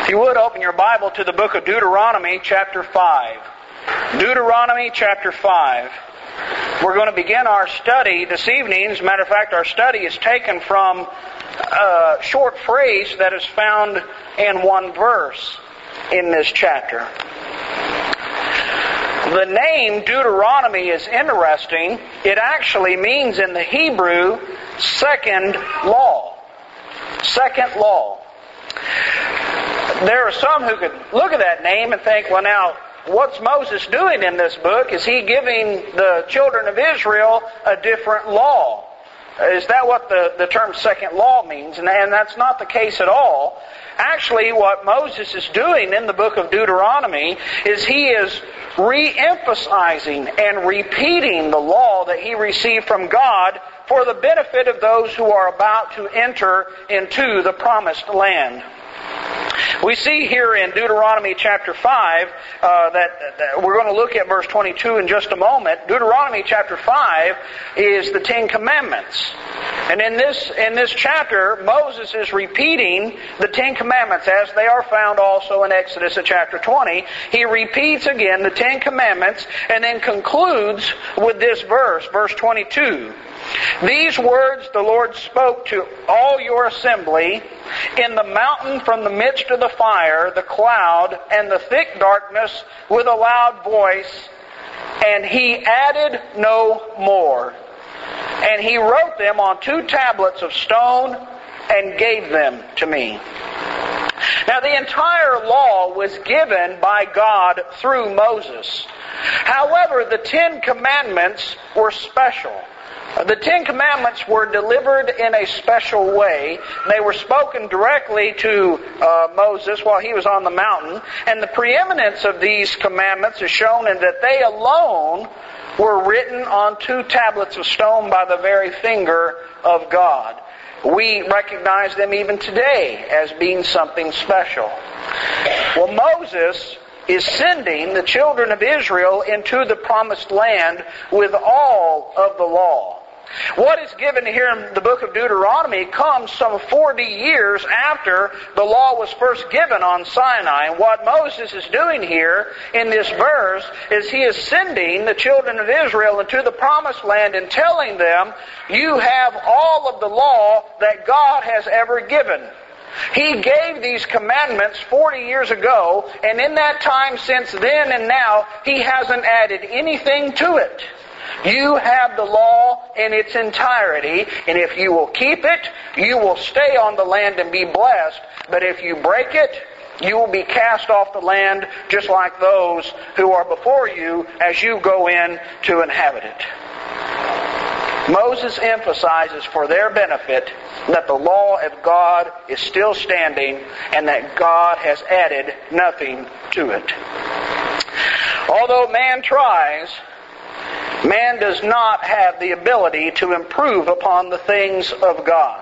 If you would, open your Bible to the book of Deuteronomy, chapter 5. Deuteronomy, chapter 5. We're going to begin our study this evening. As a matter of fact, our study is taken from a short phrase that is found in one verse in this chapter. The name Deuteronomy is interesting. It actually means in the Hebrew, second law. Second law. There are some who could look at that name and think, well now, what's Moses doing in this book? Is he giving the children of Israel a different law? Is that what the term second law means? And that's not the case at all. Actually, what Moses is doing in the book of Deuteronomy is he is re-emphasizing and repeating the law that he received from God for the benefit of those who are about to enter into the promised land. We see here in Deuteronomy chapter 5 that we're going to look at verse 22 in just a moment. Deuteronomy chapter 5 is the Ten Commandments. And in this chapter, Moses is repeating the Ten Commandments as they are found also in Exodus at chapter 20. He repeats again the Ten Commandments and then concludes with this verse, verse 22. These words the Lord spoke to all your assembly in the mountain from the midst of the fire, the cloud, and the thick darkness with a loud voice, and he added no more. And he wrote them on 2 tablets of stone and gave them to me. Now the entire law was given by God through Moses. However, the 10 Commandments were special. The 10 Commandments were delivered in a special way. They were spoken directly to Moses while he was on the mountain. And the preeminence of these commandments is shown in that they alone were written on 2 tablets of stone by the very finger of God. We recognize them even today as being something special. Well, Moses is sending the children of Israel into the promised land with all of the law. What is given here in the book of Deuteronomy comes some 40 years after the law was first given on Sinai. And what Moses is doing here in this verse is he is sending the children of Israel into the promised land and telling them, you have all of the law that God has ever given. He gave these commandments 40 years ago, and in that time since then and now, He hasn't added anything to it. You have the law in its entirety, and if you will keep it, you will stay on the land and be blessed. But if you break it, you will be cast off the land just like those who are before you as you go in to inhabit it. Moses emphasizes for their benefit that the law of God is still standing and that God has added nothing to it. Although man tries, man does not have the ability to improve upon the things of God.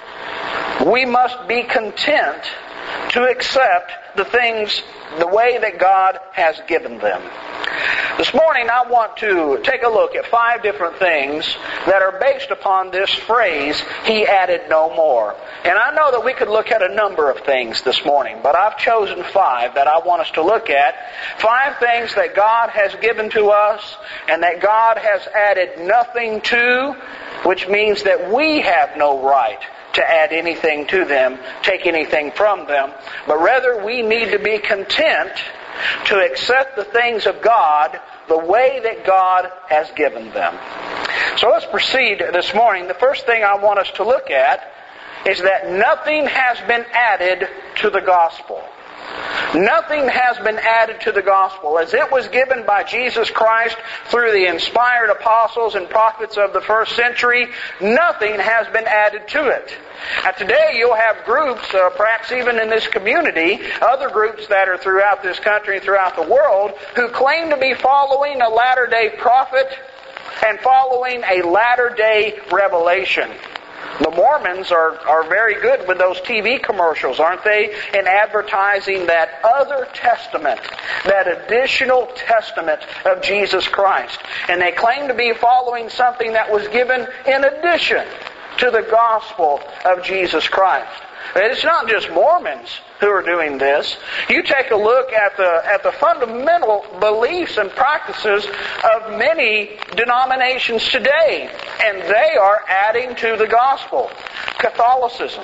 We must be content to accept the things the way that God has given them. This morning I want to take a look at 5 different things that are based upon this phrase, He added no more. And I know that we could look at a number of things this morning, but I've chosen 5 that I want us to look at. 5 things that God has given to us and that God has added nothing to, which means that we have no right to add anything to them, take anything from them, but rather we need to be content to accept the things of God the way that God has given them. So let's proceed this morning. The first thing I want us to look at is that nothing has been added to the gospel. Nothing has been added to the gospel. As it was given by Jesus Christ through the inspired apostles and prophets of the first century, nothing has been added to it. Now today you'll have groups, perhaps even in this community, other groups that are throughout this country and throughout the world, who claim to be following a latter-day prophet and following a latter-day revelation. The Mormons are very good with those TV commercials, aren't they? In advertising that other testament, that additional testament of Jesus Christ. And they claim to be following something that was given in addition to the gospel of Jesus Christ. It's not just Mormons who are doing this. You take a look at the fundamental beliefs and practices of many denominations today, and they are adding to the gospel. Catholicism.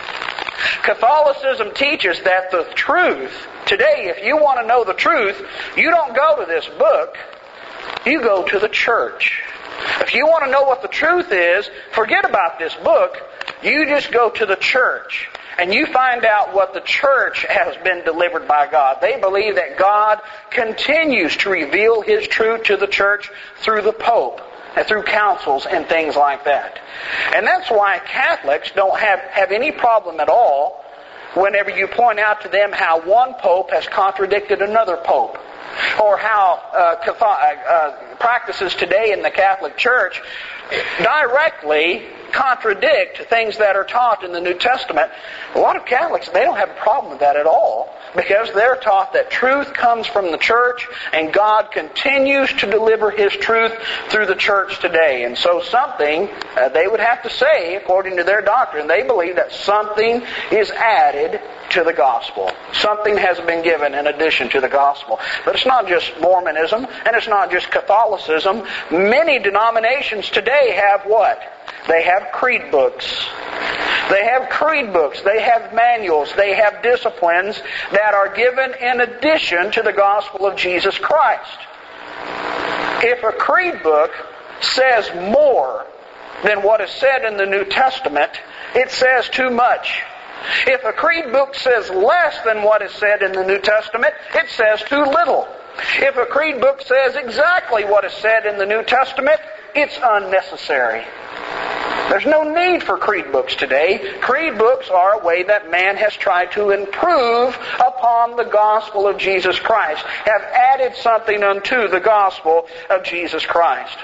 Catholicism teaches that the truth, today, if you want to know the truth, you don't go to this book, you go to the church. If you want to know what the truth is, forget about this book, you just go to the church. And you find out what the church has been delivered by God. They believe that God continues to reveal His truth to the church through the Pope and through councils and things like that. And that's why Catholics don't have any problem at all whenever you point out to them how one Pope has contradicted another Pope, or how practices today in the Catholic Church directly contradict things that are taught in the New Testament. A lot of Catholics, they don't have a problem with that at all, because they're taught that truth comes from the church and God continues to deliver His truth through the church today. And so something, they would have to say, according to their doctrine, they believe that something is added to the gospel. Something has been given in addition to the gospel. But it's not just Mormonism, and it's not just Catholicism. Many denominations today have what? They have creed books. They have creed books. They have manuals. They have disciplines that are given in addition to the gospel of Jesus Christ. If a creed book says more than what is said in the New Testament, it says too much. If a creed book says less than what is said in the New Testament, it says too little. If a creed book says exactly what is said in the New Testament, it's unnecessary. There's no need for creed books today. Creed books are a way that man has tried to improve upon the gospel of Jesus Christ, have added something unto the gospel of Jesus Christ.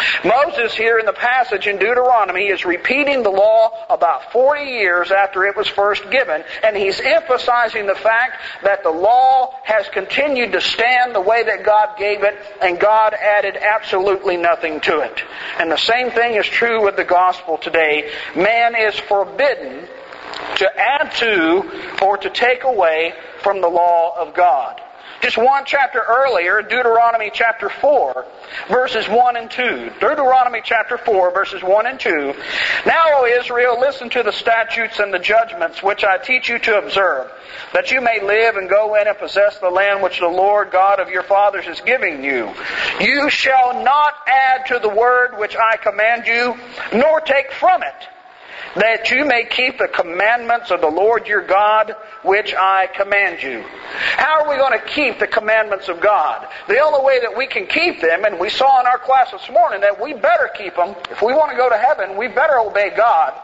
Moses here in the passage in Deuteronomy is repeating the law about 40 years after it was first given, and he's emphasizing the fact that the law has continued to stand the way that God gave it, and God added absolutely nothing to it. And the same thing is true with the gospel today. Man is forbidden to add to or to take away from the law of God. Just one chapter earlier, Deuteronomy chapter 4, verses 1 and 2. Deuteronomy chapter 4, verses 1 and 2. Now, O Israel, listen to the statutes and the judgments which I teach you to observe, that you may live and go in and possess the land which the Lord God of your fathers is giving you. You shall not add to the word which I command you, nor take from it, that you may keep the commandments of the Lord your God, which I command you. How are we going to keep the commandments of God? The only way that we can keep them, and we saw in our class this morning that we better keep them. If we want to go to heaven, we better obey God.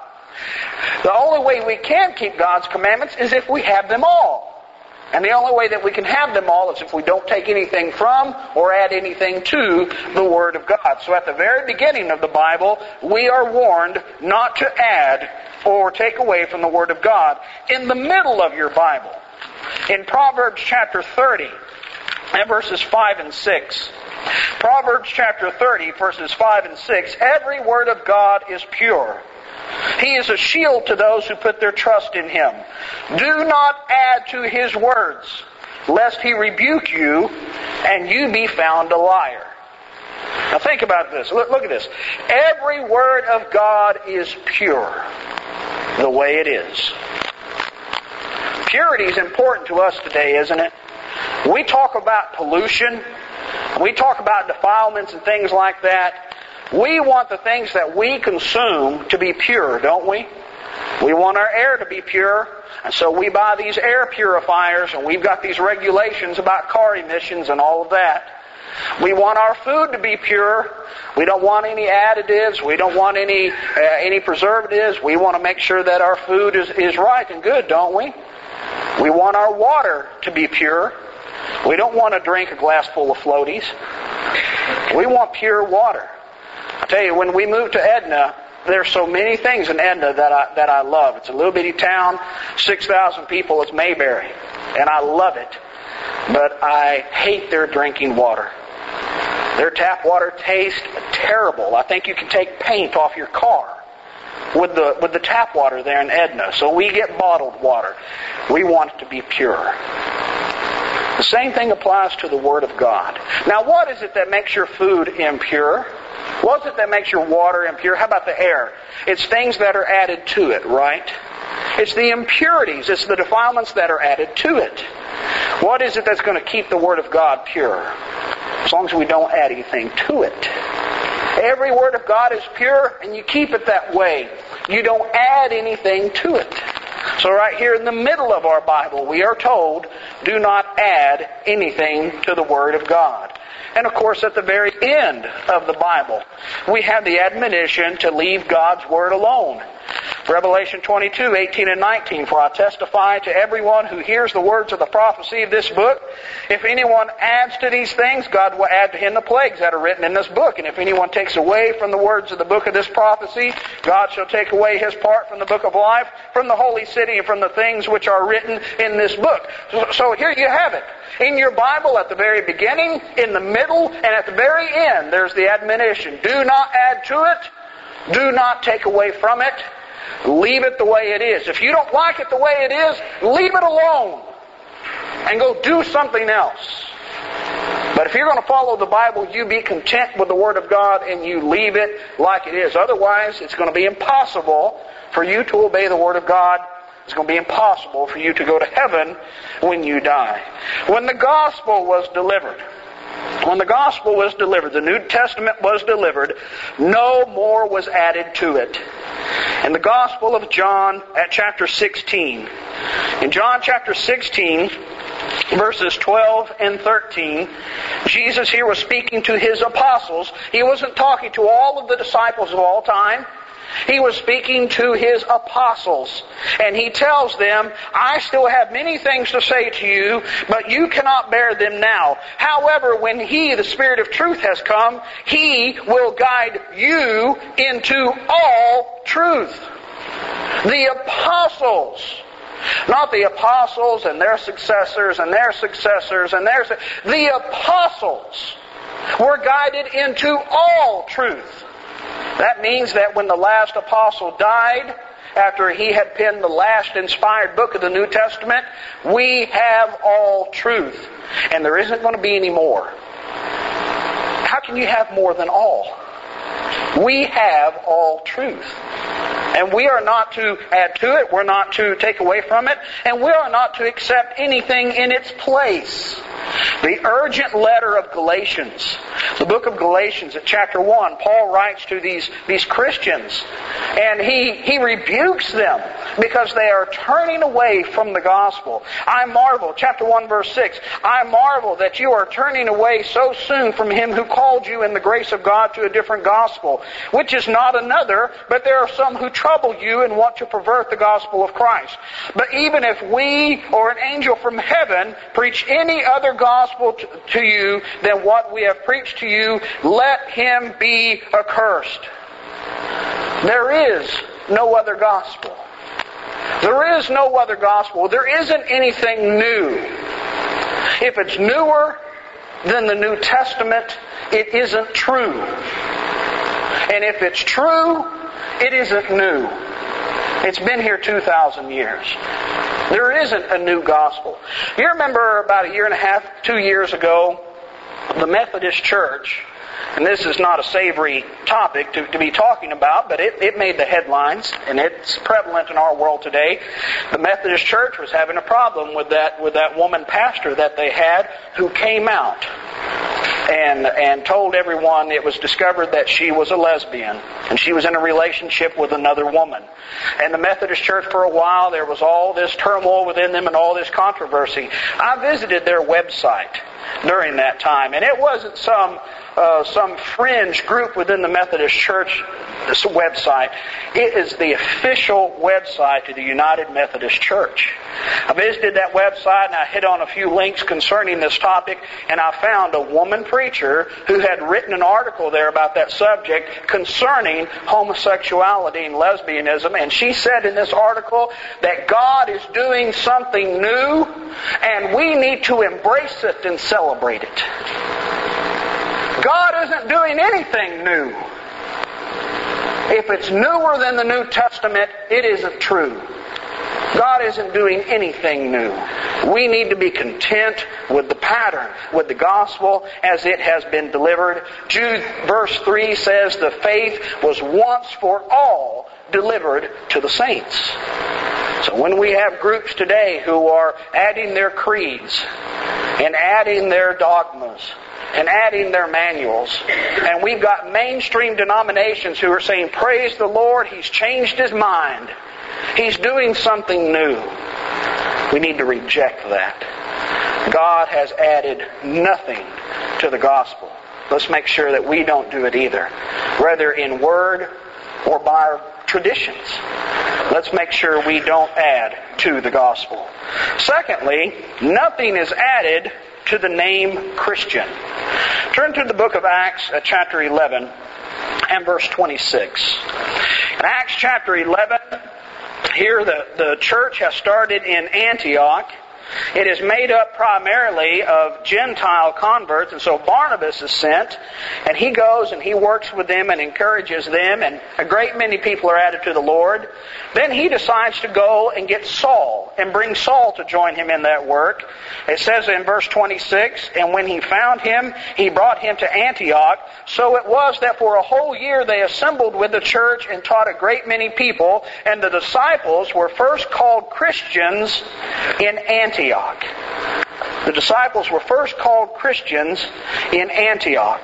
The only way we can keep God's commandments is if we have them all. And the only way that we can have them all is if we don't take anything from or add anything to the Word of God. So at the very beginning of the Bible, we are warned not to add or take away from the Word of God. In the middle of your Bible, in Proverbs chapter 30, and verses 5 and 6. Proverbs chapter 30, verses 5 and 6. Every word of God is pure. He is a shield to those who put their trust in Him. Do not add to His words, lest He rebuke you, and you be found a liar. Now think about this. Look at this. Every word of God is pure, the way it is. Purity is important to us today, isn't it? We talk about pollution. We talk about defilements and things like that. We want the things that we consume to be pure, don't we? We want our air to be pure, and so we buy these air purifiers, and we've got these regulations about car emissions and all of that. We want our food to be pure. We don't want any additives. We don't want any preservatives. We want to make sure that our food is right and good, don't we? We want our water to be pure. We don't want to drink a glass full of floaties. We want pure water. I tell you, when we moved to Edna, there's so many things in Edna that I love. It's a little bitty town, 6,000 people. It's Mayberry, and I love it. But I hate their drinking water. Their tap water tastes terrible. I think you can take paint off your car. with the tap water there in Edna. So we get bottled water. We want it to be pure. The same thing applies to the Word of God. Now, what is it that makes your food impure? What is it that makes your water impure? How about the air? It's things that are added to it, right? It's the impurities. It's the defilements that are added to it. What is it that's going to keep the Word of God pure? As long as we don't add anything to it. Every Word of God is pure, and you keep it that way. You don't add anything to it. So right here in the middle of our Bible, we are told, do not add anything to the Word of God. And of course, at the very end of the Bible, we have the admonition to leave God's Word alone. Revelation 22, 18 and 19, for I testify to everyone who hears the words of the prophecy of this book, if anyone adds to these things, God will add to him the plagues that are written in this book. And if anyone takes away from the words of the book of this prophecy, God shall take away his part from the book of life, from the holy city, and from the things which are written in this book. So here you have it. In your Bible, at the very beginning, in the middle, and at the very end, there's the admonition. Do not add to it. Do not take away from it. Leave it the way it is. If you don't like it the way it is, leave it alone. And go do something else. But if you're going to follow the Bible, you be content with the Word of God and you leave it like it is. Otherwise, it's going to be impossible for you to obey the Word of God. It's going to be impossible for you to go to heaven when you die. When the gospel was delivered, the New Testament was delivered, no more was added to it. In the Gospel of John at chapter 16, in John chapter 16, verses 12 and 13, Jesus here was speaking to His apostles. He wasn't talking to all of the disciples of all time. He was speaking to His apostles. And He tells them, I still have many things to say to you, but you cannot bear them now. However, when He, the Spirit of truth, has come, He will guide you into all truth. The apostles, not the apostles and their successors and their successors and their... The apostles were guided into all truth. That means that when the last apostle died, after he had penned the last inspired book of the New Testament, we have all truth. And there isn't going to be any more. How can you have more than all? We have all truth. And we are not to add to it, we're not to take away from it, and we are not to accept anything in its place. The urgent letter of Galatians, the book of Galatians at chapter 1, Paul writes to these Christians, and he rebukes them because they are turning away from the gospel. I marvel, chapter 1 verse 6, I marvel that you are turning away so soon from Him who called you in the grace of God to a different gospel, which is not another, but there are some who trouble you and want to pervert the gospel of Christ. But even if we or an angel from heaven preach any other gospel to you than what we have preached to you, let him be accursed. There is no other gospel. There is no other gospel. There isn't anything new. If it's newer than the New Testament, it isn't true. And if it's true, it isn't new. It's been here 2,000 years. There isn't a new gospel. You remember about a year and a half, 2 years ago, the Methodist Church, and this is not a savory topic to be talking about, but it made the headlines, and it's prevalent in our world today. The Methodist Church was having a problem with that woman pastor that they had who came out and told everyone it was discovered that she was a lesbian and she was in a relationship with another woman. And the Methodist Church, for a while, there was all this turmoil within them and all this controversy. I visited their website during that time, and it wasn't some fringe group within the Methodist Church website. It is the official website of the United Methodist Church. I visited that website and I hit on a few links concerning this topic, and I found a woman preacher who had written an article there about that subject concerning homosexuality and lesbianism, and she said in this article that God is doing something new and we need to embrace it and celebrate it. God isn't doing anything new. If it's newer than the New Testament, it isn't true. God isn't doing anything new. We need to be content with the pattern, with the gospel as it has been delivered. Jude verse 3 says the faith was once for all delivered to the saints. So when we have groups today who are adding their creeds and adding their dogmas and adding their manuals, and we've got mainstream denominations who are saying, praise the Lord, He's changed His mind. He's doing something new. We need to reject that. God has added nothing to the gospel. Let's make sure that we don't do it either, whether in word or by our traditions. Let's make sure we don't add to the gospel. Secondly, nothing is added to the name Christian. Turn to the book of Acts, chapter 11, and verse 26. In Acts chapter 11, here the church has started in Antioch. It is made up primarily of Gentile converts, and so Barnabas is sent, and he goes and he works with them and encourages them, and a great many people are added to the Lord. Then he decides to go and get Saul, and bring Saul to join him in that work. It says in verse 26, and when he found him, he brought him to Antioch. So it was that for a whole year they assembled with the church and taught a great many people, and the disciples were first called Christians in Antioch. The disciples were first called Christians in Antioch.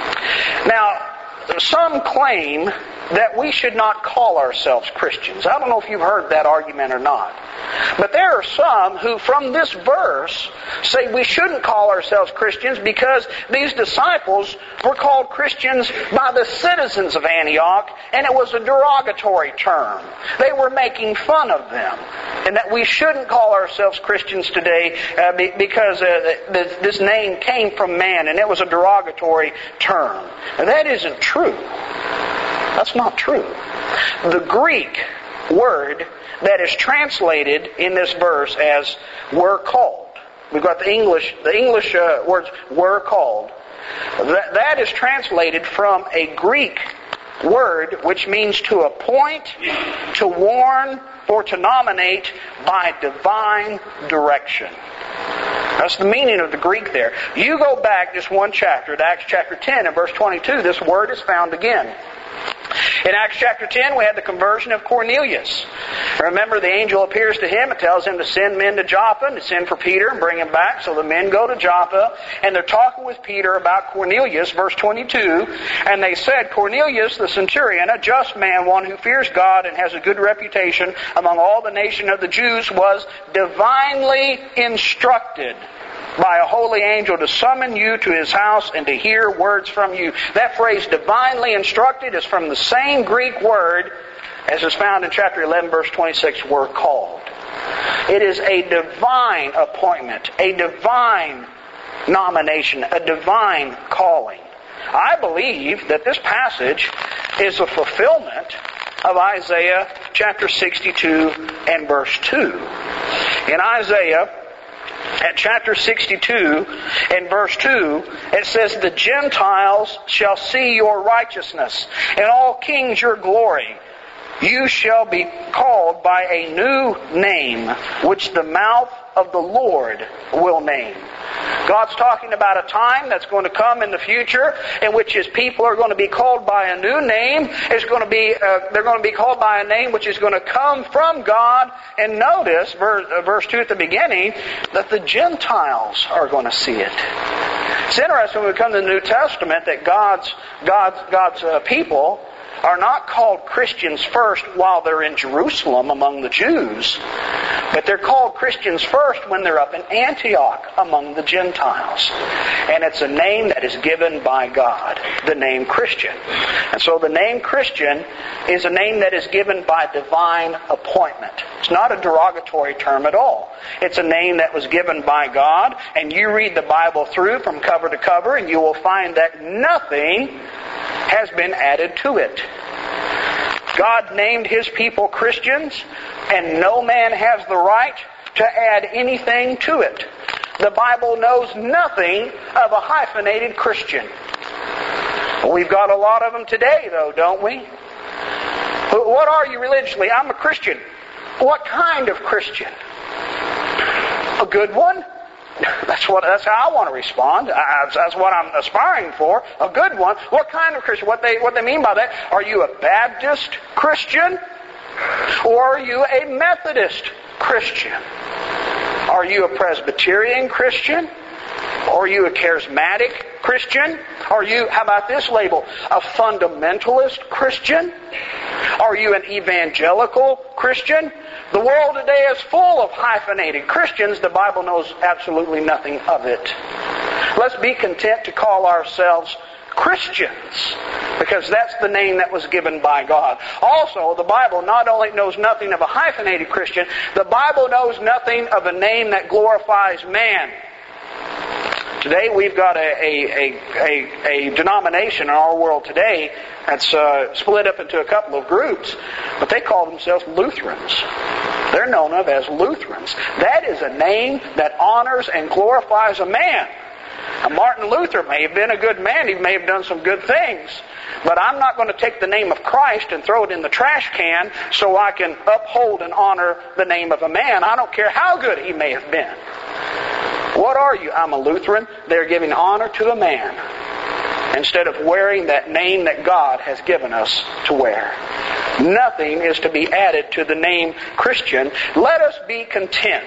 Now, some claim that we should not call ourselves Christians. I don't know if you've heard that argument or not. But there are some who from this verse say we shouldn't call ourselves Christians because these disciples were called Christians by the citizens of Antioch, and it was a derogatory term. They were making fun of them. And that we shouldn't call ourselves Christians today because this name came from man, and it was a derogatory term. And that isn't true. That's not true. The Greek word that is translated in this verse as were called. We've got the English words were called. That is translated from a Greek word which means to appoint, to warn, or to nominate by divine direction. That's the meaning of the Greek there. You go back just one chapter to Acts chapter 10 and verse 22, this word is found again. In Acts chapter 10, we had the conversion of Cornelius. Remember, the angel appears to him and tells him to send men to Joppa and to send for Peter and bring him back. So the men go to Joppa, and they're talking with Peter about Cornelius, verse 22. And they said, Cornelius the centurion, a just man, one who fears God and has a good reputation among all the nation of the Jews, was divinely instructed by a holy angel to summon you to his house and to hear words from you. That phrase, divinely instructed, is from the same Greek word as is found in chapter 11, verse 26, were called. It is a divine appointment, a divine nomination, a divine calling. I believe that this passage is a fulfillment of Isaiah chapter 62 and verse 2. In Isaiah at chapter 62 and verse 2, it says, the Gentiles shall see your righteousness, and all kings your glory. You shall be called by a new name, which the mouth of the Lord will name. God's talking about a time that's going to come in the future in which His people are going to be called by a new name. They're going to be called by a name which is going to come from God. And notice, verse 2 at the beginning, that the Gentiles are going to see it. It's interesting when we come to the New Testament that God's people are not called Christians first while they're in Jerusalem among the Jews, but they're called Christians first when they're up in Antioch among the Gentiles. And it's a name that is given by God, the name Christian. And so the name Christian is a name that is given by divine appointment. It's not a derogatory term at all. It's a name that was given by God, and you read the Bible through from cover to cover, and you will find that nothing has been added to it. God named His people Christians, and no man has the right to add anything to it. The Bible knows nothing of a hyphenated Christian. We've got a lot of them today, though, don't we? What are you religiously? I'm a Christian. What kind of Christian? A good one? That's how I want to respond. That's what I'm aspiring for. A good one. What kind of Christian? What they mean by that? Are you a Baptist Christian? Or are you a Methodist Christian? Are you a Presbyterian Christian? Are you a charismatic Christian? Are you, how about this label, a fundamentalist Christian? Are you an evangelical Christian? The world today is full of hyphenated Christians. The Bible knows absolutely nothing of it. Let's be content to call ourselves Christians, because that's the name that was given by God. Also, the Bible not only knows nothing of a hyphenated Christian, the Bible knows nothing of a name that glorifies man. Today we've got a denomination in our world today that's split up into a couple of groups, but they call themselves Lutherans. They're known of as Lutherans. That is a name that honors and glorifies a man. Now, Martin Luther may have been a good man. He may have done some good things. But I'm not going to take the name of Christ and throw it in the trash can so I can uphold and honor the name of a man. I don't care how good he may have been. What are you? I'm a Lutheran. They're giving honor to a man instead of wearing that name that God has given us to wear. Nothing is to be added to the name Christian. Let us be content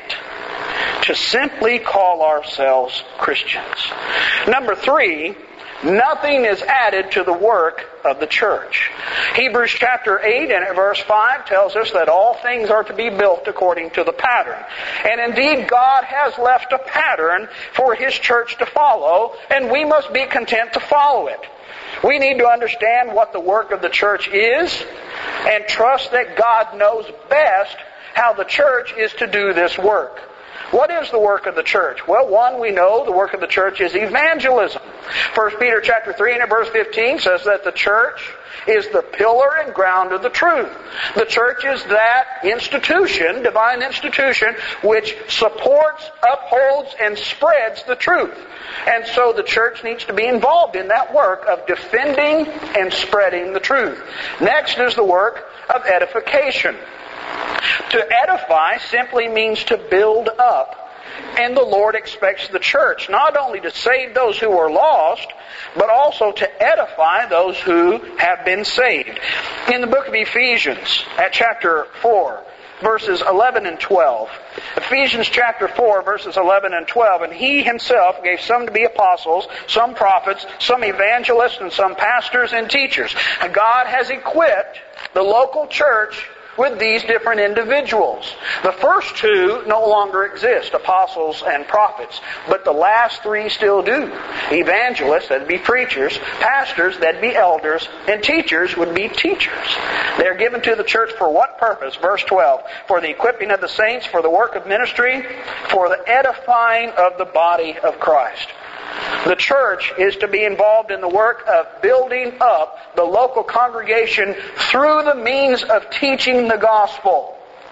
to simply call ourselves Christians. Number 3, nothing is added to the work of the church. Hebrews chapter 8 and verse 5 tells us that all things are to be built according to the pattern. And indeed, God has left a pattern for His church to follow, and we must be content to follow it. We need to understand what the work of the church is and trust that God knows best how the church is to do this work. What is the work of the church? Well, one, we know the work of the church is evangelism. 1 Peter chapter 3 and verse 15 says that the church is the pillar and ground of the truth. The church is that institution, divine institution, which supports, upholds, and spreads the truth. And so the church needs to be involved in that work of defending and spreading the truth. Next is the work of edification. To edify simply means to build up. And the Lord expects the church not only to save those who are lost, but also to edify those who have been saved. In the book of Ephesians, at chapter 4, verses 11 and 12. Ephesians chapter 4, verses 11 and 12. And He Himself gave some to be apostles, some prophets, some evangelists, and some pastors and teachers. And God has equipped the local church with these different individuals. The first two no longer exist, apostles and prophets, but the last three still do. Evangelists, that'd be preachers, pastors, that'd be elders, and teachers would be teachers. They're given to the church for what purpose? Verse 12, for the equipping of the saints, for the work of ministry, for the edifying of the body of Christ. The church is to be involved in the work of building up the local congregation through the means of teaching the gospel.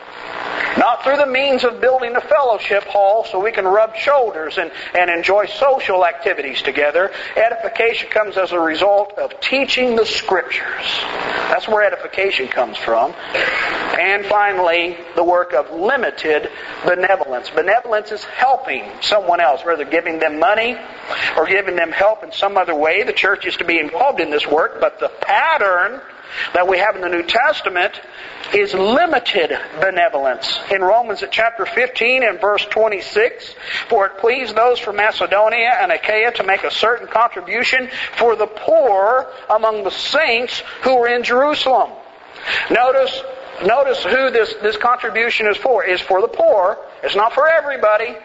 Not through the means of building a fellowship hall so we can rub shoulders and enjoy social activities together. Edification comes as a result of teaching the Scriptures. That's where edification comes from. And finally, the work of limited benevolence. Benevolence is helping someone else, whether giving them money or giving them help in some other way. The church is to be involved in this work, but the pattern that we have in the New Testament is limited benevolence. In Romans chapter 15 and verse 26, for it pleased those from Macedonia and Achaia to make a certain contribution for the poor among the saints who were in Jerusalem. Notice who this contribution is for. It's for the poor. It's not for everybody.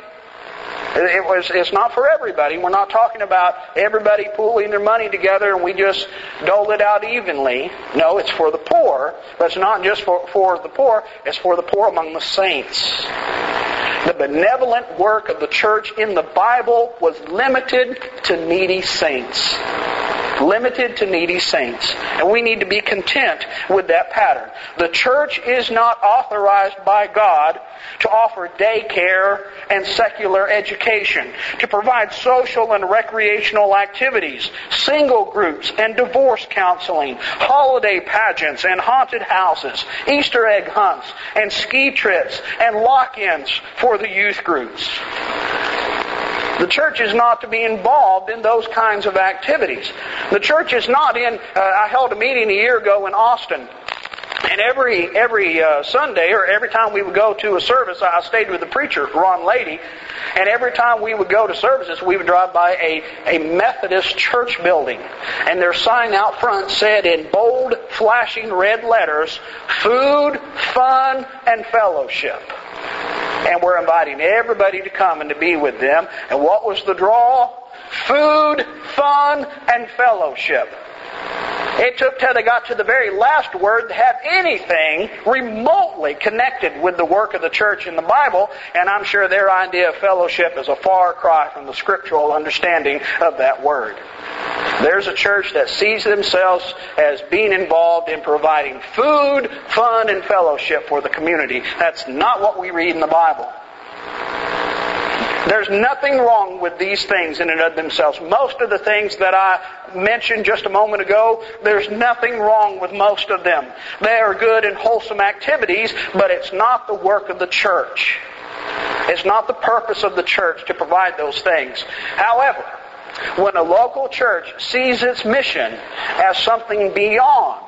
It's not for everybody. We're not talking about everybody pooling their money together and we just dole it out evenly. No, it's for the poor. But it's not just for the poor. It's for the poor among the saints. The benevolent work of the church in the Bible was limited to needy saints. limited to needy saints. And we need to be content with that pattern. The church is not authorized by God to offer daycare and secular education, to provide social and recreational activities, single groups and divorce counseling, holiday pageants and haunted houses, Easter egg hunts and ski trips and lock-ins for the youth groups. The church is not to be involved in those kinds of activities. The church is not in... I held a meeting a year ago in Austin. And every Sunday, or every time we would go to a service, I stayed with the preacher, Ron Lady, and every time we would go to services, we would drive by a Methodist church building. And their sign out front said in bold, flashing red letters, "Food, Fun, and Fellowship." And we're inviting everybody to come and to be with them. And what was the draw? Food, fun, and fellowship. It took till they got to the very last word to have anything remotely connected with the work of the church in the Bible, and I'm sure their idea of fellowship is a far cry from the scriptural understanding of that word. There's a church that sees themselves as being involved in providing food, fun, and fellowship for the community. That's not what we read in the Bible. There's nothing wrong with these things in and of themselves. Most of the things that I mentioned just a moment ago, there's nothing wrong with most of them. They are good and wholesome activities, but it's not the work of the church. It's not the purpose of the church to provide those things. However, when a local church sees its mission as something beyond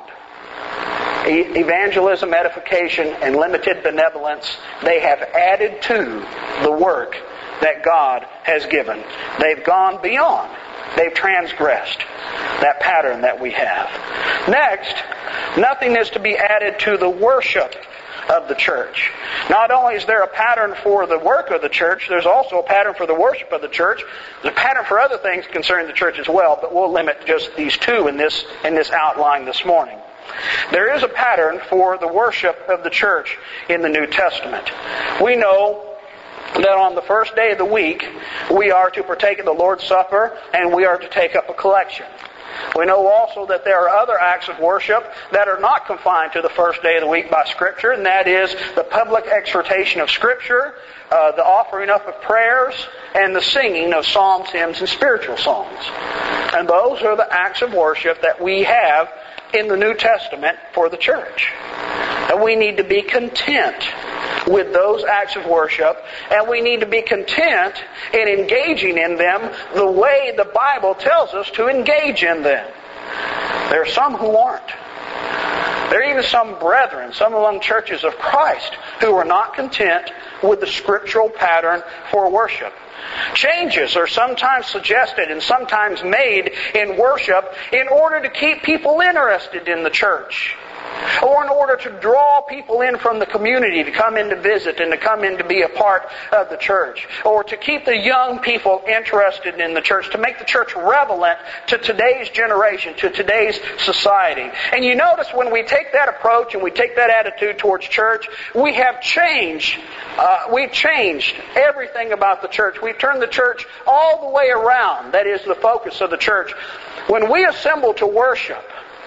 evangelism, edification, and limited benevolence, they have added to the work that God has given. They've gone beyond. They've transgressed that pattern that we have. Next, nothing is to be added to the worship of the church. Not only is there a pattern for the work of the church, there's also a pattern for the worship of the church. There's a pattern for other things concerning the church as well, but we'll limit just these two in this outline this morning. There is a pattern for the worship of the church in the New Testament. We know that on the first day of the week, we are to partake of the Lord's Supper and we are to take up a collection. We know also that there are other acts of worship that are not confined to the first day of the week by Scripture, and that is the public exhortation of Scripture, the offering up of prayers, and the singing of psalms, hymns, and spiritual songs. And those are the acts of worship that we have in the New Testament for the church. And we need to be content with those acts of worship, and we need to be content in engaging in them the way the Bible tells us to engage in them. There are some who aren't. There are even some brethren, some among churches of Christ, who are not content with the scriptural pattern for worship. Changes are sometimes suggested and sometimes made in worship in order to keep people interested in the church, or in order to draw people in from the community to come in to visit and to come in to be a part of the church, or to keep the young people interested in the church, to make the church relevant to today's generation, to today's society. And you notice when we take that approach and we take that attitude towards church, we have changed. We've changed everything about the church. We've turned the church all the way around. That is the focus of the church. When we assemble to worship,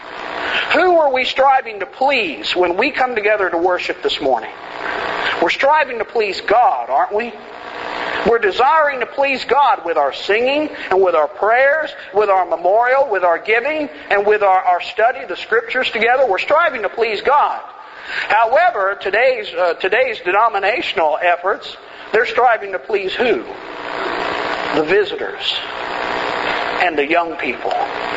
who are we striving to please when we come together to worship this morning? We're striving to please God, aren't we? We're desiring to please God with our singing and with our prayers, with our memorial, with our giving, and with our study of the Scriptures together. We're striving to please God. However, today's denominational efforts, they're striving to please who? The visitors and the young people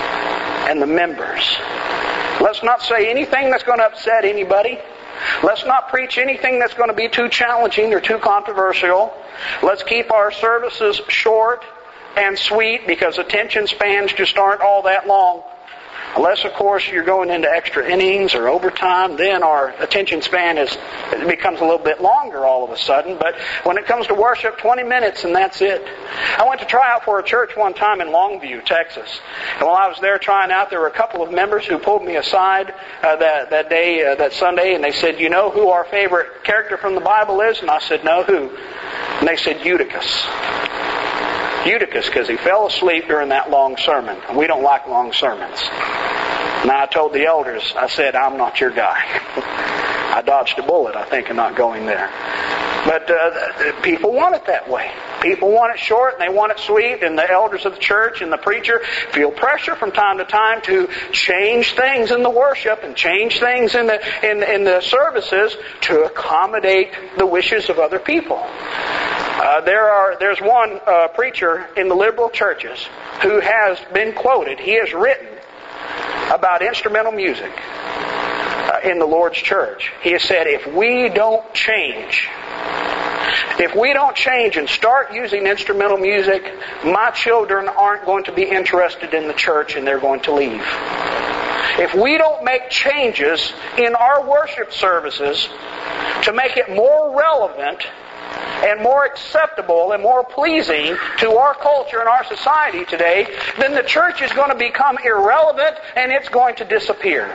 and the members. Let's not say anything that's going to upset anybody. Let's not preach anything that's going to be too challenging or too controversial. Let's keep our services short and sweet, because attention spans just aren't all that long. Unless, of course, you're going into extra innings or overtime, then our attention span becomes a little bit longer all of a sudden. But when it comes to worship, 20 minutes and that's it. I went to try out for a church one time in Longview, Texas. And while I was there trying out, there were a couple of members who pulled me aside that Sunday, and they said, "You know who our favorite character from the Bible is?" And I said, "No, who?" And they said, "Eutychus." Eutychus because he fell asleep during that long sermon. We don't like long sermons. And I told the elders, I said, I'm not your guy. I dodged a bullet, I think, in not going there. But people want it that way. People want it short and they want it sweet, and the elders of the church and the preacher feel pressure from time to time to change things in the worship and change things in the services to accommodate the wishes of other people. There's one preacher in the liberal churches who has been quoted. He has written about instrumental music in the Lord's church. He has said, if we don't change and start using instrumental music, my children aren't going to be interested in the church and they're going to leave. If we don't make changes in our worship services to make it more relevant and more acceptable and more pleasing to our culture and our society today, then the church is going to become irrelevant and it's going to disappear.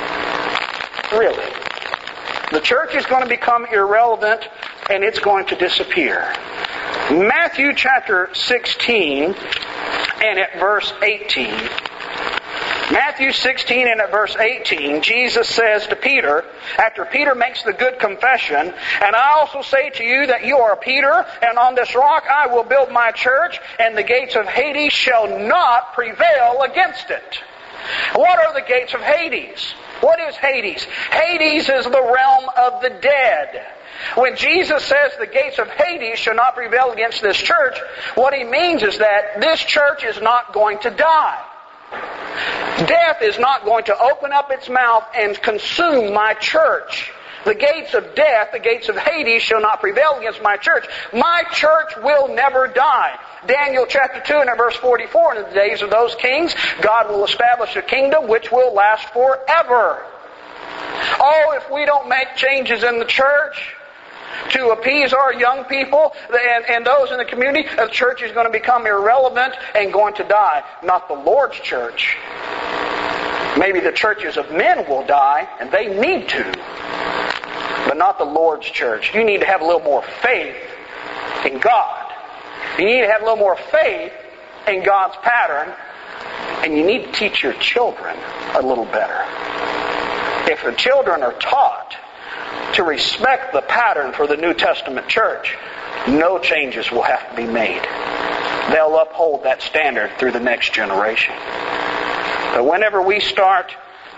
Really. The church is going to become irrelevant and it's going to disappear. Matthew chapter 16 and at verse 18. Matthew 16 and at verse 18, Jesus says to Peter, after Peter makes the good confession, and I also say to you that you are Peter, and on this rock I will build my church, and the gates of Hades shall not prevail against it. What are the gates of Hades? What is Hades? Hades is the realm of the dead. When Jesus says the gates of Hades shall not prevail against this church, what He means is that this church is not going to die. Death is not going to open up its mouth and consume my church. The gates of death, the gates of Hades shall not prevail against my church. My church will never die. Daniel chapter 2 and verse 44, in the days of those kings, God will establish a kingdom which will last forever. Oh, if we don't make changes in the church to appease our young people and those in the community, the church is going to become irrelevant and going to die. Not the Lord's church. Maybe the churches of men will die, and they need to. But not the Lord's church. You need to have a little more faith in God. You need to have a little more faith in God's pattern, and you need to teach your children a little better. If the children are taught to respect the pattern for the New Testament church, no changes will have to be made. They'll uphold that standard through the next generation. But whenever we start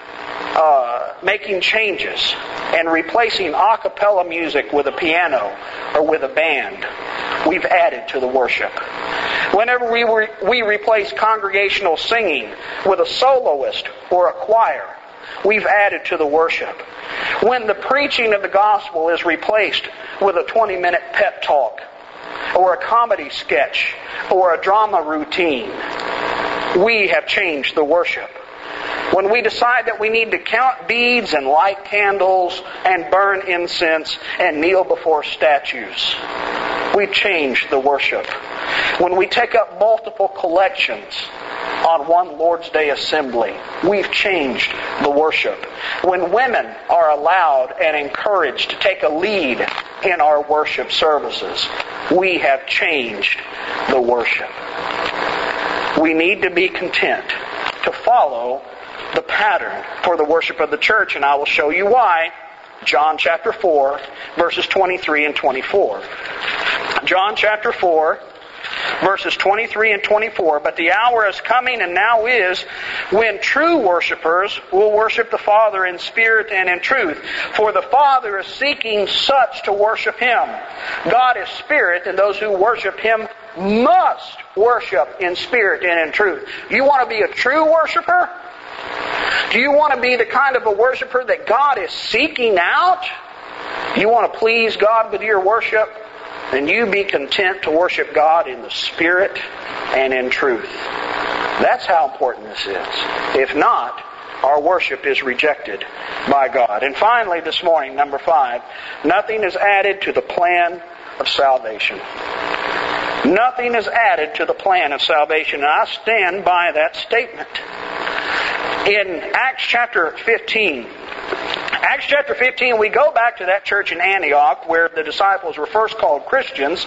making changes and replacing a cappella music with a piano or with a band, we've added to the worship. Whenever we replace congregational singing with a soloist or a choir, we've added to the worship. When the preaching of the gospel is replaced with a 20-minute pep talk or a comedy sketch or a drama routine, we have changed the worship. When we decide that we need to count beads and light candles and burn incense and kneel before statues, we've changed the worship. When we take up multiple collections on one Lord's Day assembly, we've changed the worship. When women are allowed and encouraged to take a lead in our worship services, we have changed the worship. We need to be content to follow the pattern for the worship of the church, and I will show you why. John chapter 4, verses 23 and 24. John chapter 4, verses 23 and 24. But the hour is coming, and now is, when true worshipers will worship the Father in spirit and in truth. For the Father is seeking such to worship Him. God is spirit, and those who worship Him must worship in spirit and in truth. You want to be a true worshiper? Do you want to be the kind of a worshiper that God is seeking out? You want to please God with your worship? Then you be content to worship God in the Spirit and in truth. That's how important this is. If not, our worship is rejected by God. And finally, this morning, number 5, nothing is added to the plan of salvation. Nothing is added to the plan of salvation. And I stand by that statement. In Acts chapter 15, Acts chapter 15, we go back to that church in Antioch where the disciples were first called Christians.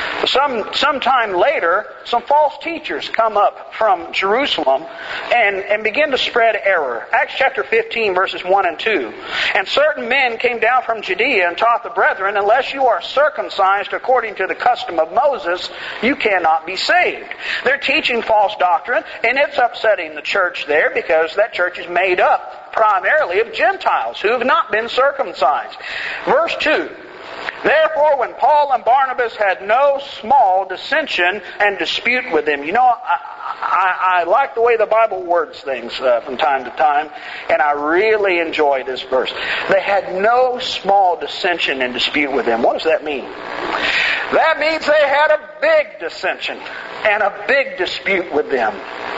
Some time later, some false teachers come up from Jerusalem and begin to spread error. Acts chapter 15, verses 1 and 2. And certain men came down from Judea and taught the brethren, unless you are circumcised according to the custom of Moses, you cannot be saved. They're teaching false doctrine, and it's upsetting the church there because that church is made up primarily of Gentiles who have not been circumcised. Verse 2. Therefore, when Paul and Barnabas had no small dissension and dispute with them. You know, I like the way the Bible words things from time to time, and I really enjoy this verse. They had no small dissension and dispute with them. What does that mean? That means they had a big dissension and a big dispute with them.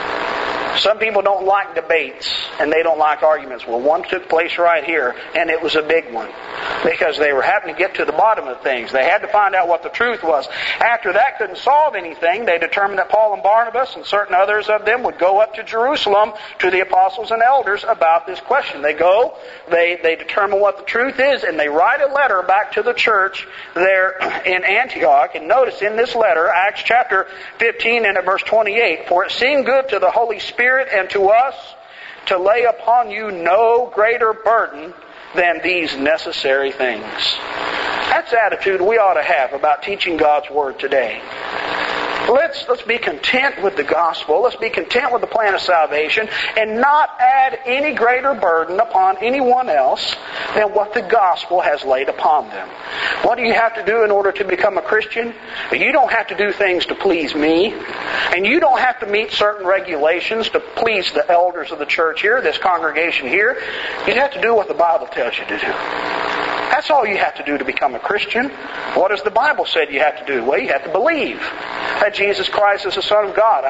Some people don't like debates and they don't like arguments. Well, one took place right here, and it was a big one because they were having to get to the bottom of things. They had to find out what the truth was. After that couldn't solve anything, they determined that Paul and Barnabas and certain others of them would go up to Jerusalem to the apostles and elders about this question. They go, they determine what the truth is, and they write a letter back to the church there in Antioch. And notice in this letter, Acts chapter 15 and at verse 28, for it seemed good to the Holy Spirit and to us to lay upon you no greater burden than these necessary things. That's the attitude we ought to have about teaching God's Word today. Let's be content with the gospel. Let's be content with the plan of salvation and not add any greater burden upon anyone else than what the gospel has laid upon them. What do you have to do in order to become a Christian? You don't have to do things to please me. And you don't have to meet certain regulations to please the elders of the church here, this congregation here. You have to do what the Bible tells you to do. That's all you have to do to become a Christian. What does the Bible say you have to do? Well, you have to believe that Jesus Christ is the Son of God.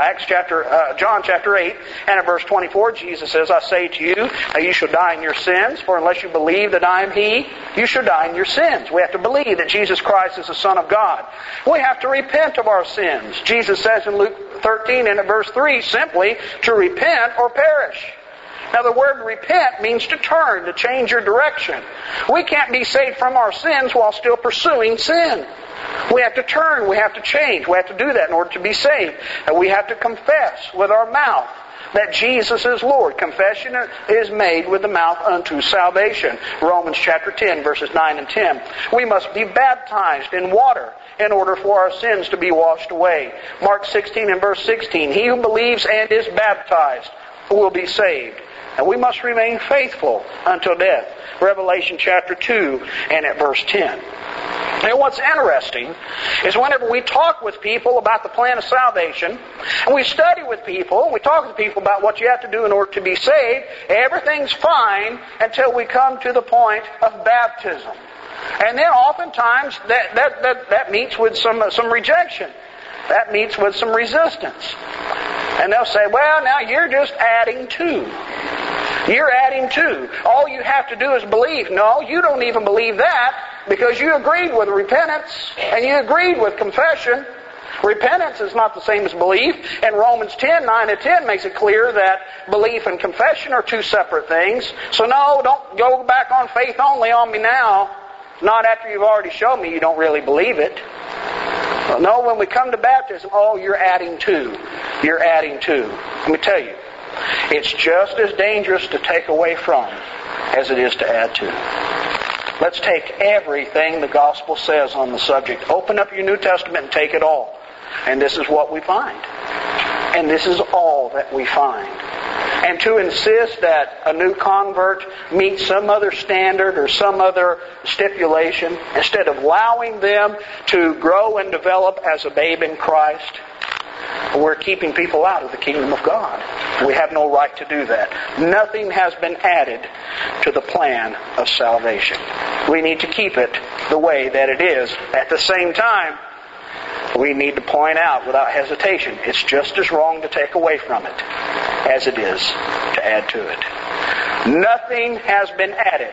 John chapter 8 and at verse 24, Jesus says, I say to you, that you shall die in your sins, for unless you believe that I am He, you shall die in your sins. We have to believe that Jesus Christ is the Son of God. We have to repent of our sins. Jesus says in Luke 13 and at verse 3, simply to repent or perish. Now the word repent means to turn, to change your direction. We can't be saved from our sins while still pursuing sin. We have to turn, we have to change, we have to do that in order to be saved. And we have to confess with our mouth that Jesus is Lord. Confession is made with the mouth unto salvation. Romans chapter 10 verses 9 and 10. We must be baptized in water in order for our sins to be washed away. Mark 16 and verse 16. He who believes and is baptized will be saved. And we must remain faithful until death. Revelation chapter 2 and at verse 10. And what's interesting is whenever we talk with people about the plan of salvation, and we study with people, and we talk with people about what you have to do in order to be saved, everything's fine until we come to the point of baptism. And then oftentimes that meets with some rejection. That meets with some resistance. And they'll say, well, now you're just adding to. You're adding to. All you have to do is believe. No, you don't even believe that because you agreed with repentance and you agreed with confession. Repentance is not the same as belief. And Romans 10, 9 and 10 makes it clear that belief and confession are two separate things. So no, don't go back on faith only on me now. Not after you've already shown me you don't really believe it. No, when we come to baptism, you're adding to. You're adding to. Let me tell you, it's just as dangerous to take away from as it is to add to. Let's take everything the gospel says on the subject. Open up your New Testament and take it all. And this is what we find. And this is all that we find. And to insist that a new convert meet some other standard or some other stipulation, instead of allowing them to grow and develop as a babe in Christ, we're keeping people out of the kingdom of God. We have no right to do that. Nothing has been added to the plan of salvation. We need to keep it the way that it is. At the same time, we need to point out without hesitation, it's just as wrong to take away from it as it is to add to it. Nothing has been added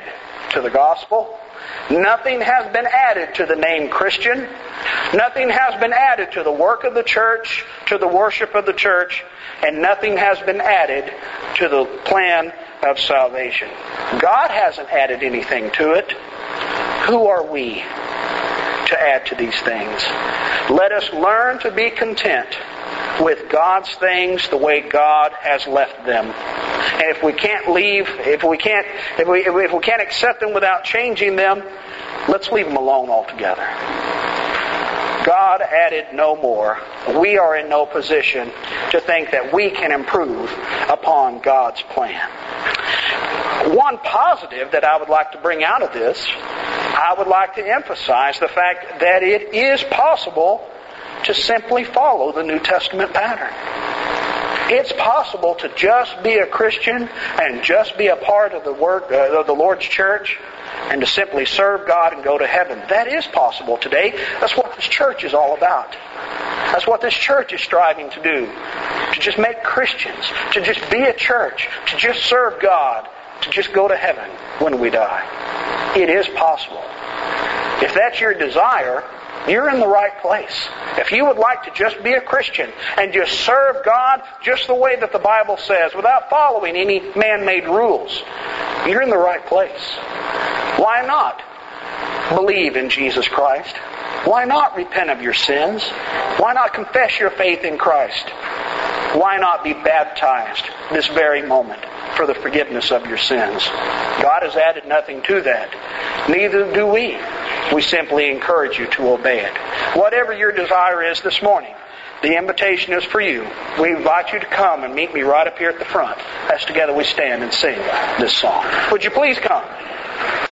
to the gospel. Nothing has been added to the name Christian. Nothing has been added to the work of the church, to the worship of the church, and nothing has been added to the plan of salvation. God hasn't added anything to it. Who are we to add to these things? Let us learn to be content with God's things the way God has left them. And if we can't leave, if we can't accept them without changing them, let's leave them alone altogether. God added no more. We are in no position to think that we can improve upon God's plan. One positive that I would like to bring out of this, I would like to emphasize the fact that it is possible to simply follow the New Testament pattern. It's possible to just be a Christian and just be a part of the work of the Lord's church and to simply serve God and go to heaven. That is possible today. That's what this church is all about. That's what this church is striving to do. To just make Christians. To just be a church. To just serve God. To just go to heaven when we die. It is possible. If that's your desire, you're in the right place. If you would like to just be a Christian and just serve God just the way that the Bible says, without following any man-made rules, you're in the right place. Why not believe in Jesus Christ? Why not repent of your sins? Why not confess your faith in Christ? Why not be baptized this very moment for the forgiveness of your sins? God has added nothing to that. Neither do we. We simply encourage you to obey it. Whatever your desire is this morning, the invitation is for you. We invite you to come and meet me right up here at the front as together we stand and sing this song. Would you please come?